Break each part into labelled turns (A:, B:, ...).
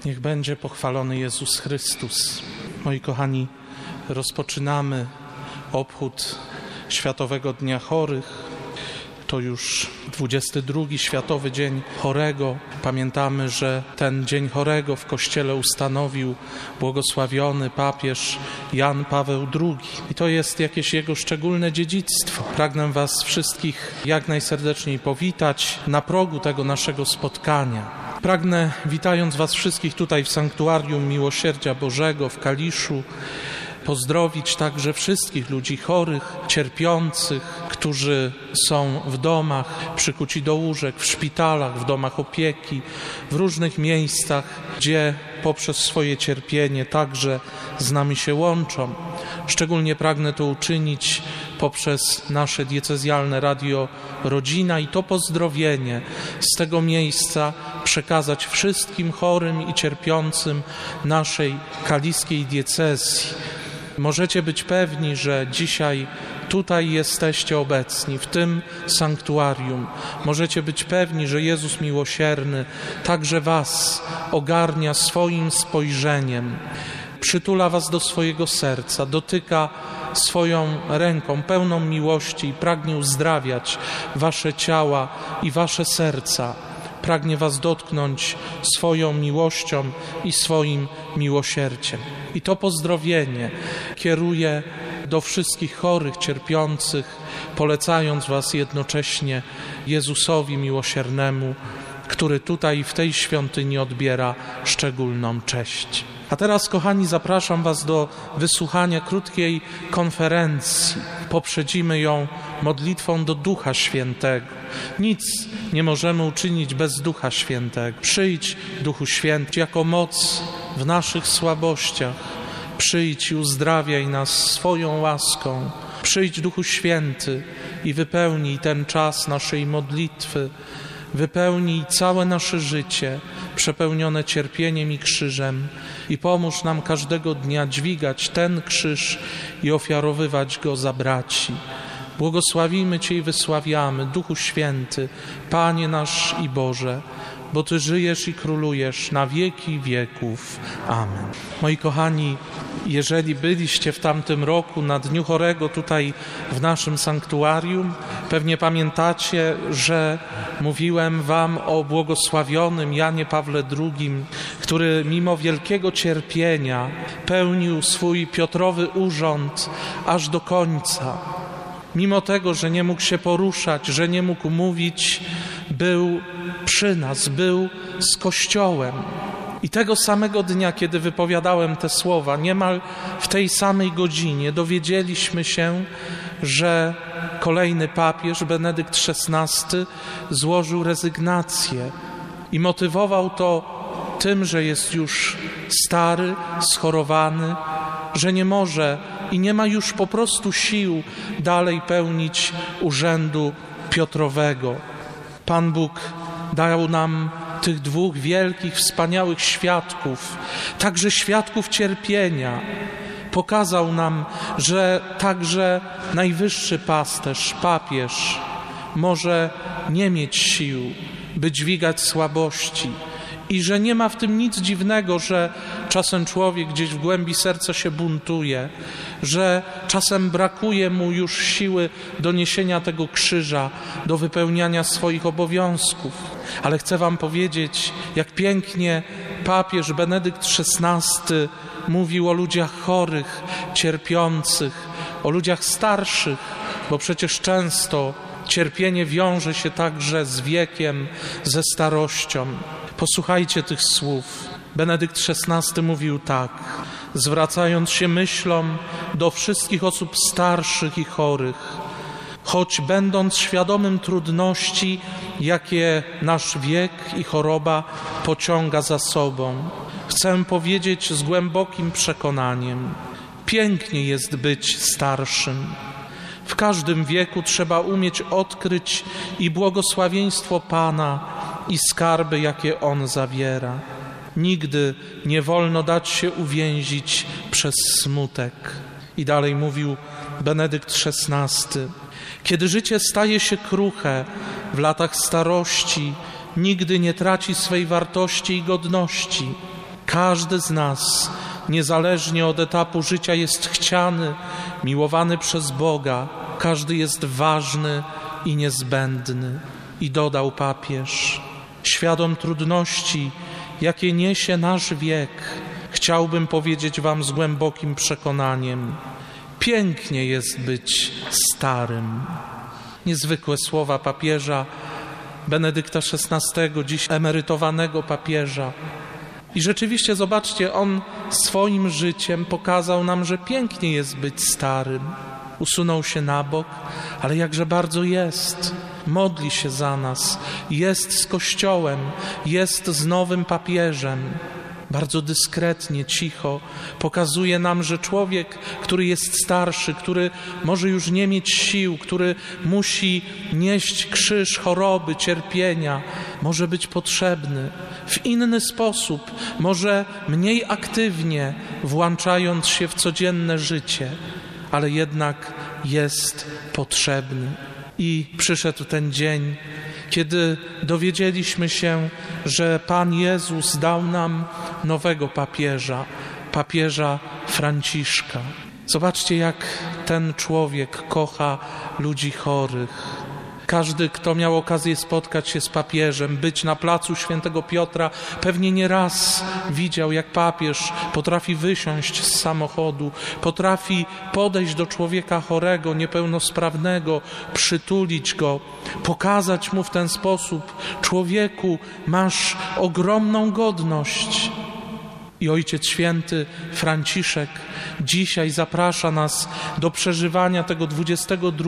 A: Niech będzie pochwalony Jezus Chrystus. Moi kochani, rozpoczynamy obchód Światowego Dnia Chorych. To już 22. Światowy Dzień Chorego. Pamiętamy, że ten Dzień Chorego w Kościele ustanowił błogosławiony papież Jan Paweł II. I to jest jakieś jego szczególne dziedzictwo. Pragnę Was wszystkich jak najserdeczniej powitać na progu tego naszego spotkania. Pragnę, witając Was wszystkich tutaj w Sanktuarium Miłosierdzia Bożego w Kaliszu, pozdrowić także wszystkich ludzi chorych, cierpiących, którzy są w domach, przykuci do łóżek, w szpitalach, w domach opieki, w różnych miejscach, gdzie poprzez swoje cierpienie także z nami się łączą. Szczególnie pragnę to uczynić poprzez nasze diecezjalne Radio Rodzina i to pozdrowienie z tego miejsca przekazać wszystkim chorym i cierpiącym naszej kaliskiej diecezji. Możecie być pewni, że dzisiaj tutaj jesteście obecni, w tym sanktuarium. Możecie być pewni, że Jezus Miłosierny także Was ogarnia swoim spojrzeniem, przytula Was do swojego serca, dotyka swoją ręką pełną miłości i pragnie uzdrawiać Wasze ciała i Wasze serca. Pragnie Was dotknąć swoją miłością i swoim miłosierdziem. I to pozdrowienie kieruję do wszystkich chorych, cierpiących, polecając Was jednocześnie Jezusowi Miłosiernemu, który tutaj w tej świątyni odbiera szczególną cześć. A teraz, kochani, zapraszam Was do wysłuchania krótkiej konferencji. Poprzedzimy ją modlitwą do Ducha Świętego. Nic nie możemy uczynić bez Ducha Świętego. Przyjdź, Duchu Święty, jako moc w naszych słabościach. Przyjdź i uzdrawiaj nas swoją łaską. Przyjdź, Duchu Święty, i wypełnij ten czas naszej modlitwy. Wypełnij całe nasze życie, przepełnione cierpieniem i krzyżem, i pomóż nam każdego dnia dźwigać ten krzyż i ofiarowywać go za braci. Błogosławimy Cię i wysławiamy, Duchu Święty, Panie nasz i Boże, bo Ty żyjesz i królujesz na wieki wieków. Amen. Moi kochani, jeżeli byliście w tamtym roku na Dniu Chorego tutaj w naszym sanktuarium, pewnie pamiętacie, że mówiłem Wam o błogosławionym Janie Pawle II, który mimo wielkiego cierpienia pełnił swój Piotrowy urząd aż do końca. Mimo tego, że nie mógł się poruszać, że nie mógł mówić, był przy nas, był z Kościołem. I tego samego dnia, kiedy wypowiadałem te słowa, niemal w tej samej godzinie dowiedzieliśmy się, że kolejny papież, Benedykt XVI, złożył rezygnację i motywował to tym, że jest już stary, schorowany, że nie może i nie ma już po prostu sił dalej pełnić urzędu Piotrowego. Pan Bóg dał nam tych dwóch wielkich, wspaniałych świadków, także świadków cierpienia. Pokazał nam, że także najwyższy pasterz, papież, może nie mieć sił, by dźwigać słabości. I że nie ma w tym nic dziwnego, że czasem człowiek gdzieś w głębi serca się buntuje, że czasem brakuje mu już siły do niesienia tego krzyża, do wypełniania swoich obowiązków. Ale chcę Wam powiedzieć, jak pięknie papież Benedykt XVI mówił o ludziach chorych, cierpiących, o ludziach starszych, bo przecież często cierpienie wiąże się także z wiekiem, ze starością. Posłuchajcie tych słów. Benedykt XVI mówił tak, zwracając się myślą do wszystkich osób starszych i chorych: choć będąc świadomym trudności, jakie nasz wiek i choroba pociąga za sobą, chcę powiedzieć z głębokim przekonaniem: pięknie jest być starszym. W każdym wieku trzeba umieć odkryć i błogosławieństwo Pana, i skarby, jakie On zawiera. Nigdy nie wolno dać się uwięzić przez smutek. I dalej mówił Benedykt XVI: kiedy życie staje się kruche w latach starości, nigdy nie traci swej wartości i godności. Każdy z nas, niezależnie od etapu życia, jest chciany, miłowany przez Boga. Każdy jest ważny i niezbędny. I dodał papież, świadom trudności, jakie niesie nasz wiek, chciałbym powiedzieć wam z głębokim przekonaniem: pięknie jest być starym. Niezwykłe słowa papieża Benedykta XVI, dziś emerytowanego papieża. I rzeczywiście, zobaczcie, on swoim życiem pokazał nam, że pięknie jest być starym. Usunął się na bok, ale jakże bardzo jest. Modli się za nas, jest z Kościołem, jest z nowym papieżem. Bardzo dyskretnie, cicho pokazuje nam, że człowiek, który jest starszy, który może już nie mieć sił, który musi nieść krzyż choroby, cierpienia, może być potrzebny w inny sposób, może mniej aktywnie włączając się w codzienne życie, ale jednak jest potrzebny. I przyszedł ten dzień, kiedy dowiedzieliśmy się, że Pan Jezus dał nam nowego papieża, papieża Franciszka. Zobaczcie, jak ten człowiek kocha ludzi chorych. Każdy, kto miał okazję spotkać się z papieżem, być na placu Świętego Piotra, pewnie nie raz widział, jak papież potrafi wysiąść z samochodu, potrafi podejść do człowieka chorego, niepełnosprawnego, przytulić go, pokazać mu w ten sposób: człowieku, masz ogromną godność. I Ojciec Święty Franciszek dzisiaj zaprasza nas do przeżywania tego 22.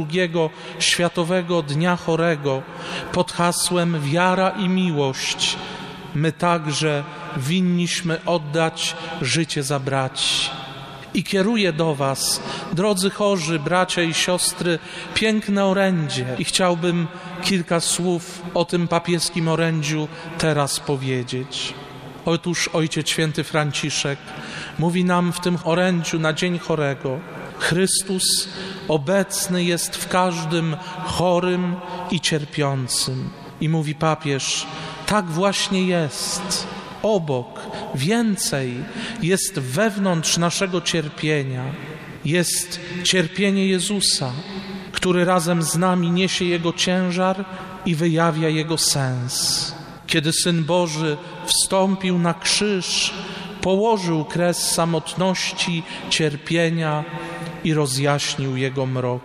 A: Światowego Dnia Chorego pod hasłem Wiara i miłość. My także winniśmy oddać życie za braci. I kieruję do was, drodzy chorzy, bracia i siostry, piękne orędzie. I chciałbym kilka słów o tym papieskim orędziu teraz powiedzieć. Otóż Ojciec Święty Franciszek mówi nam w tym orędziu na Dzień Chorego: Chrystus obecny jest w każdym chorym i cierpiącym. I mówi papież: tak właśnie jest. Obok, więcej jest wewnątrz naszego cierpienia. Jest cierpienie Jezusa, który razem z nami niesie Jego ciężar i wyjawia Jego sens. Kiedy Syn Boży wstąpił na krzyż, położył kres samotności, cierpienia i rozjaśnił jego mrok.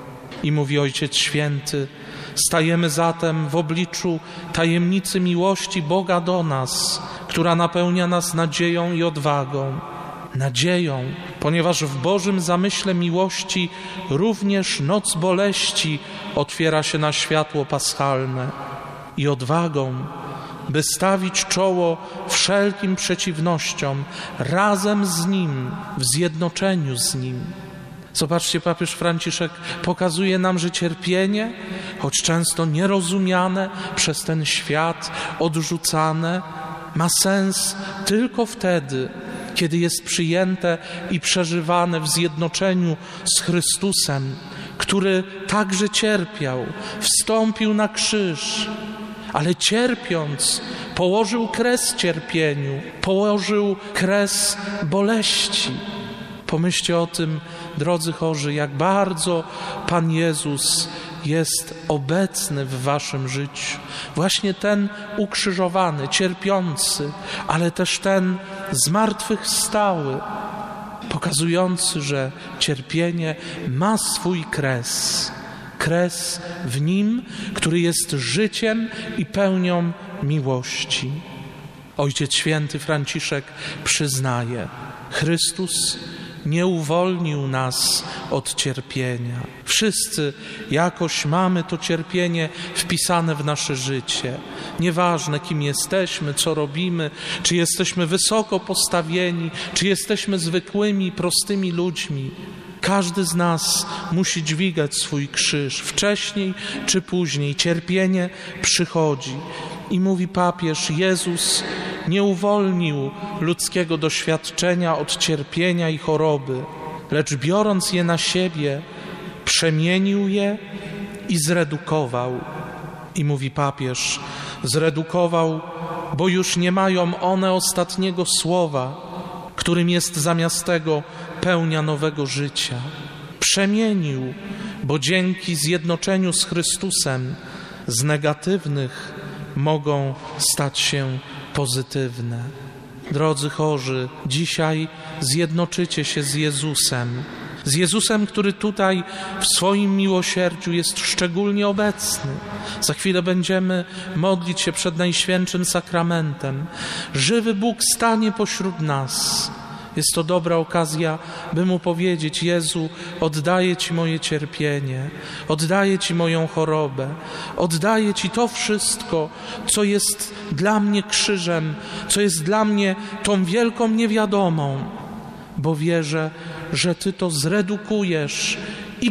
A: I mówi Ojciec Święty: stajemy zatem w obliczu tajemnicy miłości Boga do nas, która napełnia nas nadzieją i odwagą. Nadzieją, ponieważ w Bożym zamyśle miłości również noc boleści otwiera się na światło paschalne. I odwagą, by stawić czoło wszelkim przeciwnościom razem z Nim, w zjednoczeniu z Nim. Zobaczcie, papież Franciszek pokazuje nam, że cierpienie, choć często nierozumiane przez ten świat, odrzucane, ma sens tylko wtedy, kiedy jest przyjęte i przeżywane w zjednoczeniu z Chrystusem, który także cierpiał, wstąpił na krzyż, ale cierpiąc położył kres cierpieniu, położył kres boleści. Pomyślcie o tym, drodzy chorzy, jak bardzo Pan Jezus jest obecny w waszym życiu. Właśnie ten ukrzyżowany, cierpiący, ale też ten zmartwychwstały, pokazujący, że cierpienie ma swój kres. Kres w Nim, który jest życiem i pełnią miłości. Ojciec Święty Franciszek przyznaje: Chrystus nie uwolnił nas od cierpienia. Wszyscy jakoś mamy to cierpienie wpisane w nasze życie. Nieważne, kim jesteśmy, co robimy, czy jesteśmy wysoko postawieni, czy jesteśmy zwykłymi, prostymi ludźmi. Każdy z nas musi dźwigać swój krzyż, wcześniej czy później. Cierpienie przychodzi. I mówi papież: Jezus nie uwolnił ludzkiego doświadczenia od cierpienia i choroby, lecz biorąc je na siebie, przemienił je i zredukował. I mówi papież: zredukował bo już nie mają one ostatniego słowa, którym jest zamiast tego pełnia nowego życia. Przemienił, bo dzięki zjednoczeniu z Chrystusem z negatywnych mogą stać się pozytywne. Drodzy chorzy, dzisiaj zjednoczycie się z Jezusem, który tutaj w swoim miłosierdziu jest szczególnie obecny. Za chwilę będziemy modlić się przed Najświętszym Sakramentem. Żywy Bóg stanie pośród nas. Jest to dobra okazja, by Mu powiedzieć: Jezu, oddaję Ci moje cierpienie, oddaję Ci moją chorobę, oddaję Ci to wszystko, co jest dla mnie krzyżem, co jest dla mnie tą wielką niewiadomą, bo wierzę, że Ty to zredukujesz i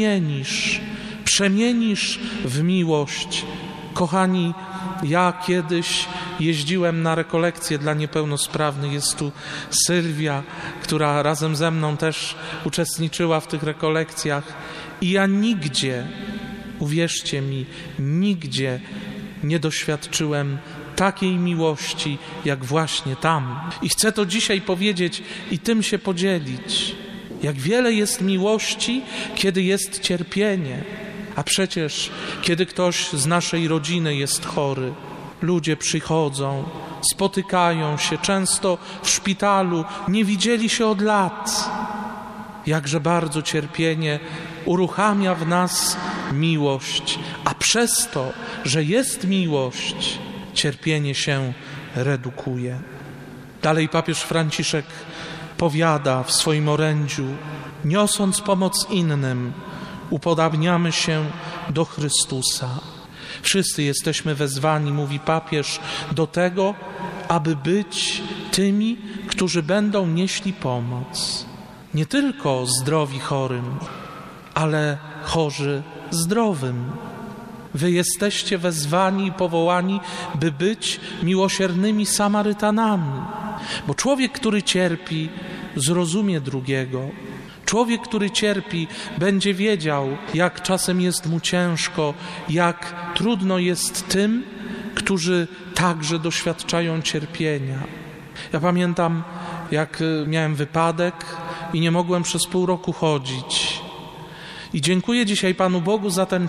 A: przemienisz w miłość. Kochani, ja kiedyś jeździłem na rekolekcje dla niepełnosprawnych. Jest tu Sylwia, która razem ze mną też uczestniczyła w tych rekolekcjach. I ja nigdzie, uwierzcie mi, nigdzie nie doświadczyłem takiej miłości, jak właśnie tam. I chcę to dzisiaj powiedzieć i tym się podzielić. Jak wiele jest miłości, kiedy jest cierpienie. A przecież, kiedy ktoś z naszej rodziny jest chory, ludzie przychodzą, spotykają się, często w szpitalu, nie widzieli się od lat. Jakże bardzo cierpienie uruchamia w nas miłość, a przez to, że jest miłość, cierpienie się redukuje. Dalej papież Franciszek powiada w swoim orędziu: niosąc pomoc innym, upodabniamy się do Chrystusa. Wszyscy jesteśmy wezwani, mówi papież, do tego, aby być tymi, którzy będą nieśli pomoc. Nie tylko zdrowi chorym, ale chorzy zdrowym. Wy jesteście wezwani i powołani, by być miłosiernymi Samarytanami. Bo człowiek, który cierpi, zrozumie drugiego. Człowiek, który cierpi, będzie wiedział, jak czasem jest mu ciężko, jak trudno jest tym, którzy także doświadczają cierpienia. Ja pamiętam, jak miałem wypadek i nie mogłem przez pół roku chodzić. I dziękuję dzisiaj Panu Bogu za ten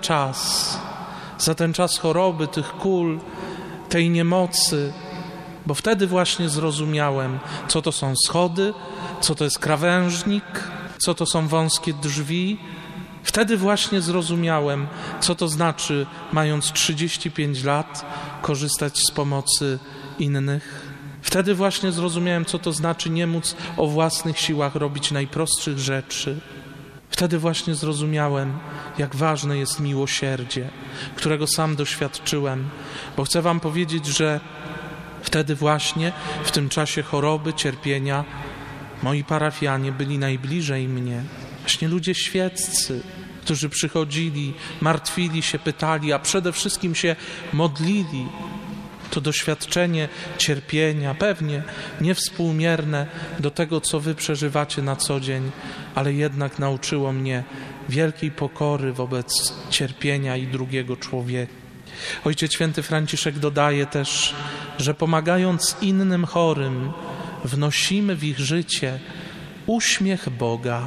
A: czas choroby, tych kól, tej niemocy, bo wtedy właśnie zrozumiałem, co to są schody, co to jest krawężnik, co to są wąskie drzwi. Wtedy właśnie zrozumiałem, co to znaczy, mając 35 lat, korzystać z pomocy innych. Wtedy właśnie zrozumiałem, co to znaczy nie móc o własnych siłach robić najprostszych rzeczy. Wtedy właśnie zrozumiałem, jak ważne jest miłosierdzie, którego sam doświadczyłem. Bo chcę wam powiedzieć, że wtedy właśnie, w tym czasie choroby, cierpienia, moi parafianie byli najbliżej mnie. Właśnie ludzie świeccy, którzy przychodzili, martwili się, pytali, a przede wszystkim się modlili. To doświadczenie cierpienia, pewnie niewspółmierne do tego, co wy przeżywacie na co dzień, ale jednak nauczyło mnie wielkiej pokory wobec cierpienia i drugiego człowieka. Ojciec Święty Franciszek dodaje też, że pomagając innym chorym, wnosimy w ich życie uśmiech Boga.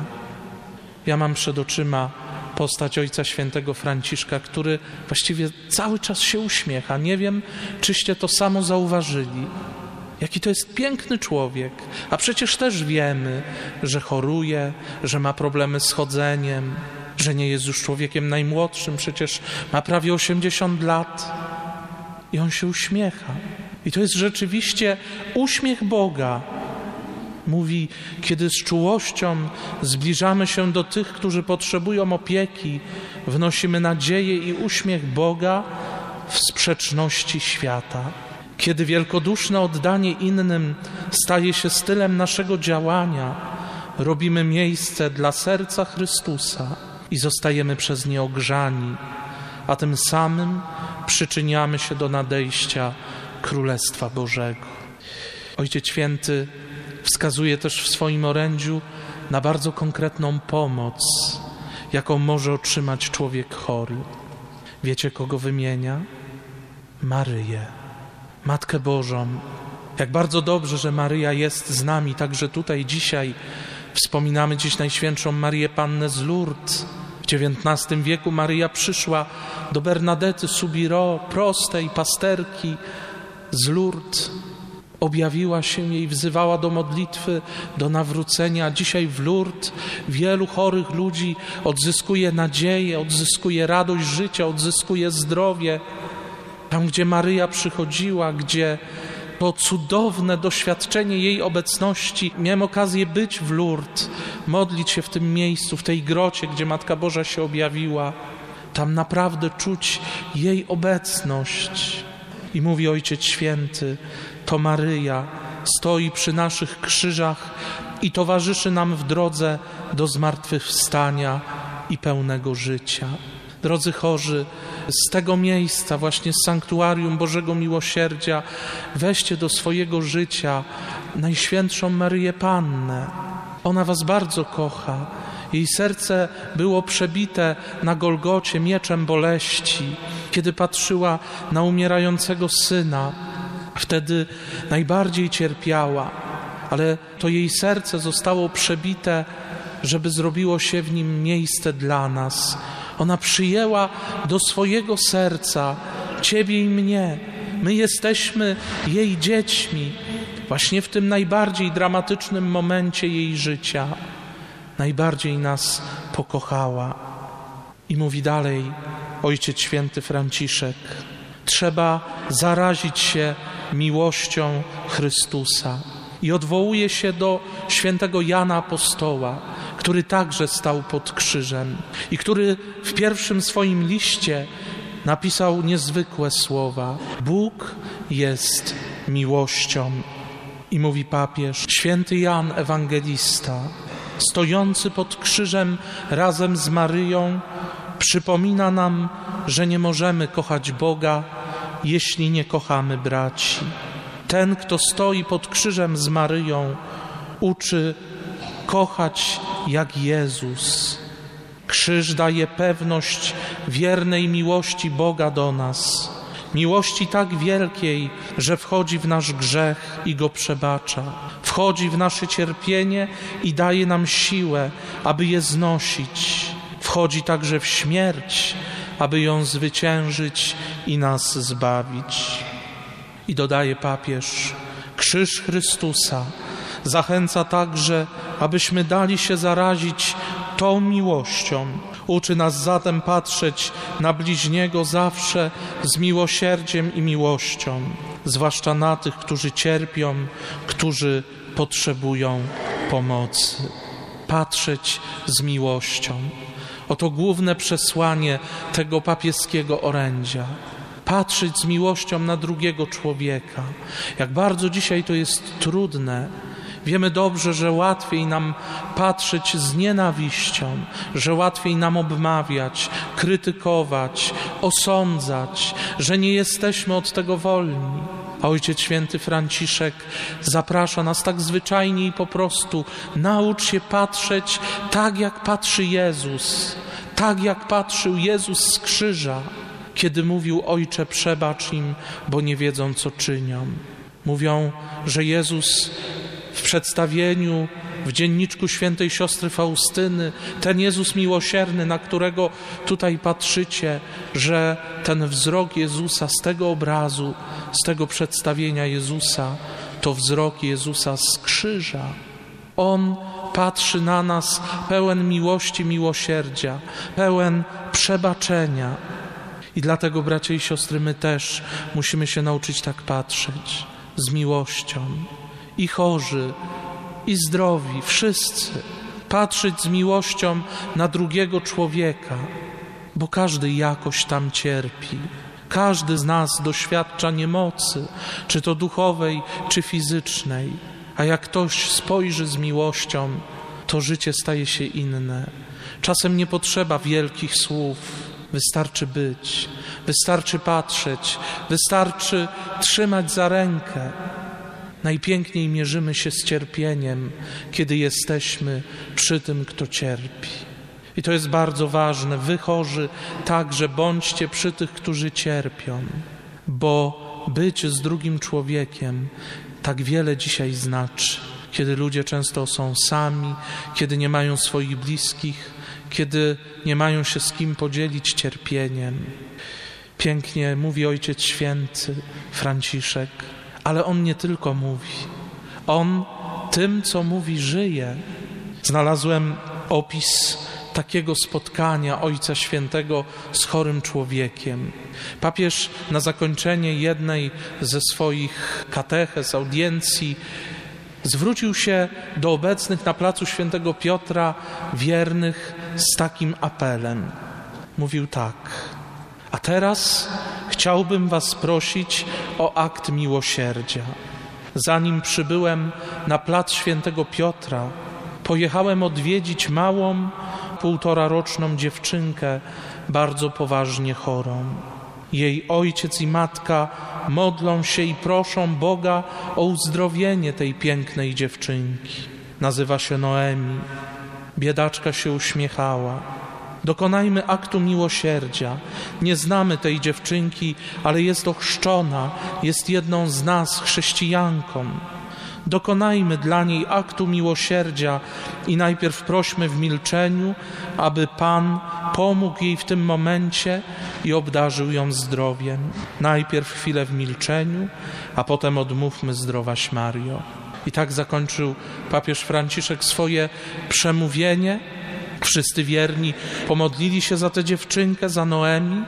A: Ja mam przed oczyma postać Ojca Świętego Franciszka, który właściwie cały czas się uśmiecha. Nie wiem, czyście to samo zauważyli. Jaki to jest piękny człowiek. A przecież też wiemy, że choruje, że ma problemy z chodzeniem, że nie jest już człowiekiem najmłodszym. Przecież ma prawie 80 lat. I on się uśmiecha. I to jest rzeczywiście uśmiech Boga. Mówi, kiedy z czułością zbliżamy się do tych, którzy potrzebują opieki, wnosimy nadzieję i uśmiech Boga w sprzeczności świata. Kiedy wielkoduszne oddanie innym staje się stylem naszego działania, robimy miejsce dla serca Chrystusa i zostajemy przez nie ogrzani, a tym samym przyczyniamy się do nadejścia Królestwa Bożego. Ojciec Święty wskazuje też w swoim orędziu na bardzo konkretną pomoc, jaką może otrzymać człowiek chory. Wiecie, kogo wymienia? Maryję. Matkę Bożą. Jak bardzo dobrze, że Maryja jest z nami, także tutaj dzisiaj wspominamy dziś Najświętszą Marię Pannę z Lourdes. W XIX wieku Maryja przyszła do Bernadety Soubirous, prostej pasterki z Lourdes. Objawiła się jej, wzywała do modlitwy, do nawrócenia. Dzisiaj w Lourdes wielu chorych ludzi odzyskuje nadzieję, odzyskuje radość życia, odzyskuje zdrowie. Tam, gdzie Maryja przychodziła, gdzie to cudowne doświadczenie jej obecności. Miałem okazję być w Lourdes, modlić się w tym miejscu, w tej grocie, gdzie Matka Boża się objawiła. Tam naprawdę czuć jej obecność. I mówi Ojciec Święty, to Maryja stoi przy naszych krzyżach i towarzyszy nam w drodze do zmartwychwstania i pełnego życia. Drodzy chorzy, z tego miejsca, właśnie z sanktuarium Bożego Miłosierdzia, weźcie do swojego życia Najświętszą Maryję Pannę. Ona was bardzo kocha. Jej serce było przebite na Golgocie mieczem boleści, kiedy patrzyła na umierającego syna. Wtedy najbardziej cierpiała, ale to jej serce zostało przebite, żeby zrobiło się w nim miejsce dla nas. Ona przyjęła do swojego serca Ciebie i mnie. My jesteśmy jej dziećmi. Właśnie w tym najbardziej dramatycznym momencie jej życia najbardziej nas pokochała. I mówi dalej Ojciec Święty Franciszek: trzeba zarazić się miłością Chrystusa. I odwołuje się do świętego Jana Apostoła, który także stał pod krzyżem i który w pierwszym swoim liście napisał niezwykłe słowa: Bóg jest miłością. I mówi papież, święty Jan Ewangelista, stojący pod krzyżem razem z Maryją, przypomina nam, że nie możemy kochać Boga, jeśli nie kochamy braci. Ten, kto stoi pod krzyżem z Maryją, uczy kochać jak Jezus. Krzyż daje pewność wiernej miłości Boga do nas. Miłości tak wielkiej, że wchodzi w nasz grzech i go przebacza. Wchodzi w nasze cierpienie i daje nam siłę, aby je znosić. Wchodzi także w śmierć, aby ją zwyciężyć i nas zbawić. I dodaje papież, krzyż Chrystusa zachęca także, abyśmy dali się zarazić tą miłością. Uczy nas zatem patrzeć na bliźniego zawsze z miłosierdziem i miłością, zwłaszcza na tych, którzy cierpią, którzy potrzebują pomocy. Patrzeć z miłością. Oto główne przesłanie tego papieskiego orędzia. Patrzeć z miłością na drugiego człowieka. Jak bardzo dzisiaj to jest trudne. Wiemy dobrze, że łatwiej nam patrzeć z nienawiścią, że łatwiej nam obmawiać, krytykować, osądzać, że nie jesteśmy od tego wolni. A Ojciec Święty Franciszek zaprasza nas tak zwyczajnie i po prostu: naucz się patrzeć tak, jak patrzy Jezus, tak jak patrzył Jezus z krzyża, kiedy mówił: Ojcze, przebacz im, bo nie wiedzą, co czynią. Mówią, że Jezus w przedstawieniu w dzienniczku świętej siostry Faustyny, ten Jezus miłosierny, na którego tutaj patrzycie, że ten wzrok Jezusa z tego obrazu, z tego przedstawienia Jezusa, to wzrok Jezusa z krzyża. On patrzy na nas pełen miłości, miłosierdzia, pełen przebaczenia. I dlatego, bracia i siostry, my też musimy się nauczyć tak patrzeć, z miłością. I chorzy, i zdrowi, wszyscy. Patrzeć z miłością na drugiego człowieka, bo każdy jakoś tam cierpi. Każdy z nas doświadcza niemocy, czy to duchowej, czy fizycznej. A jak ktoś spojrzy z miłością, to życie staje się inne. Czasem nie potrzeba wielkich słów. Wystarczy być, wystarczy patrzeć, wystarczy trzymać za rękę. Najpiękniej mierzymy się z cierpieniem, kiedy jesteśmy przy tym, kto cierpi. I to jest bardzo ważne. Wy chorzy także bądźcie przy tych, którzy cierpią, bo być z drugim człowiekiem tak wiele dzisiaj znaczy. Kiedy ludzie często są sami, kiedy nie mają swoich bliskich, kiedy nie mają się z kim podzielić cierpieniem. Pięknie mówi Ojciec Święty Franciszek, ale on nie tylko mówi. On tym, co mówi, żyje. Znalazłem opis takiego spotkania Ojca Świętego z chorym człowiekiem. Papież na zakończenie jednej ze swoich katechez, audiencji, zwrócił się do obecnych na placu Świętego Piotra wiernych z takim apelem. Mówił tak: a teraz chciałbym was prosić o akt miłosierdzia. Zanim przybyłem na plac Świętego Piotra, pojechałem odwiedzić małą, 1,5-roczną dziewczynkę, bardzo poważnie chorą. Jej ojciec i matka modlą się i proszą Boga o uzdrowienie tej pięknej dziewczynki. Nazywa się Noemi. Biedaczka się uśmiechała. Dokonajmy aktu miłosierdzia. Nie znamy tej dziewczynki, ale jest ochrzczona, jest jedną z nas, chrześcijanką. Dokonajmy dla niej aktu miłosierdzia i najpierw prośmy w milczeniu, aby Pan pomógł jej w tym momencie i obdarzył ją zdrowiem. Najpierw chwilę w milczeniu, a potem odmówmy Zdrowaś Mario. I tak zakończył papież Franciszek swoje przemówienie. Wszyscy wierni pomodlili się za tę dziewczynkę, za Noemi,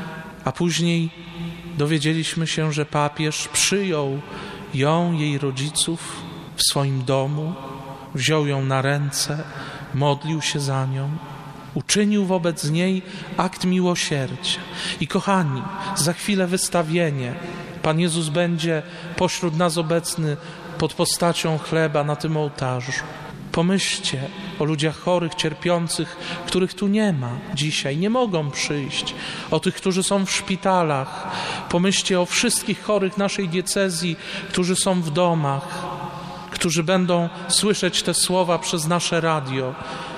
A: a później dowiedzieliśmy się, że papież przyjął ją, jej rodziców w swoim domu, wziął ją na ręce, modlił się za nią, uczynił wobec niej akt miłosierdzia. I kochani, za chwilę wystawienie. Pan Jezus będzie pośród nas obecny pod postacią chleba na tym ołtarzu. Pomyślcie o ludziach chorych, cierpiących, których tu nie ma dzisiaj, nie mogą przyjść, o tych, którzy są w szpitalach. Pomyślcie o wszystkich chorych naszej diecezji, którzy są w domach, którzy będą słyszeć te słowa przez nasze radio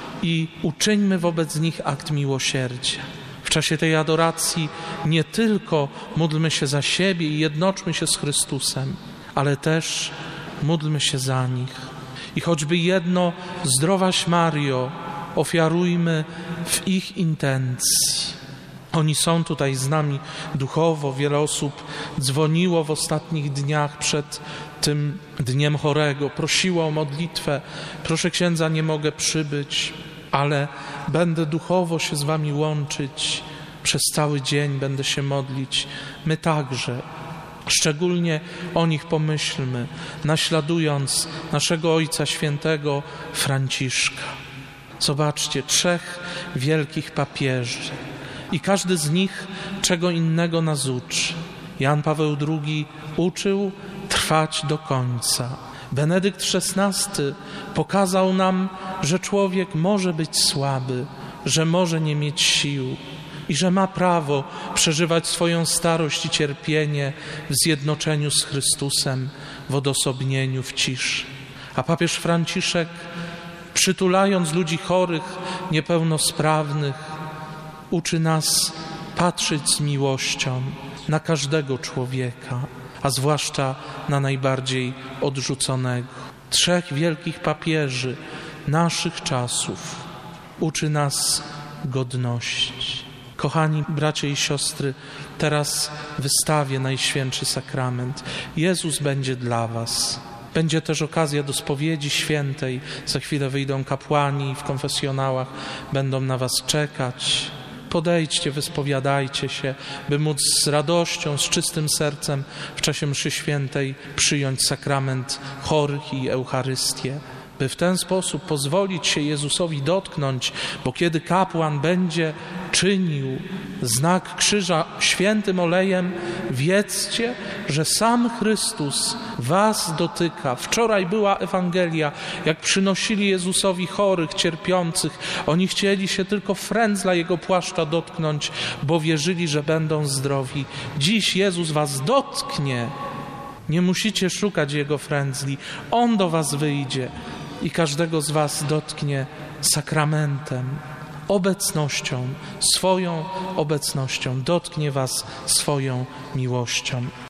A: i uczyńmy wobec nich akt miłosierdzia. W czasie tej adoracji nie tylko módlmy się za siebie i jednoczmy się z Chrystusem, ale też módlmy się za nich. I choćby jedno Zdrowaś Mario ofiarujmy w ich intencji. Oni są tutaj z nami duchowo. Wiele osób dzwoniło w ostatnich dniach przed tym dniem chorego. Prosiło o modlitwę. Proszę księdza, nie mogę przybyć, ale będę duchowo się z wami łączyć. Przez cały dzień będę się modlić. My także. Szczególnie o nich pomyślmy, naśladując naszego Ojca Świętego Franciszka. Zobaczcie, 3 wielkich papieży i każdy z nich czego innego nas uczy. Jan Paweł II uczył trwać do końca. Benedykt XVI pokazał nam, że człowiek może być słaby, że może nie mieć sił i że ma prawo przeżywać swoją starość i cierpienie w zjednoczeniu z Chrystusem, w odosobnieniu, w ciszy. A papież Franciszek, przytulając ludzi chorych, niepełnosprawnych, uczy nas patrzeć z miłością na każdego człowieka, a zwłaszcza na najbardziej odrzuconego. 3 wielkich papieży naszych czasów uczy nas godności. Kochani bracia i siostry, teraz wystawię Najświętszy Sakrament. Jezus będzie dla was. Będzie też okazja do spowiedzi świętej. Za chwilę wyjdą kapłani w konfesjonałach, będą na was czekać. Podejdźcie, wyspowiadajcie się, by móc z radością, z czystym sercem w czasie mszy świętej przyjąć sakrament chorych i Eucharystię. By w ten sposób pozwolić się Jezusowi dotknąć, bo kiedy kapłan będzie czynił znak krzyża świętym olejem, wiedzcie, że sam Chrystus was dotyka. Wczoraj była Ewangelia, jak przynosili Jezusowi chorych, cierpiących. Oni chcieli się tylko frędzla Jego płaszcza dotknąć, bo wierzyli, że będą zdrowi. Dziś Jezus was dotknie. Nie musicie szukać Jego frędzli. On do was wyjdzie i każdego z was dotknie sakramentem, obecnością, swoją obecnością. Dotknie was swoją miłością.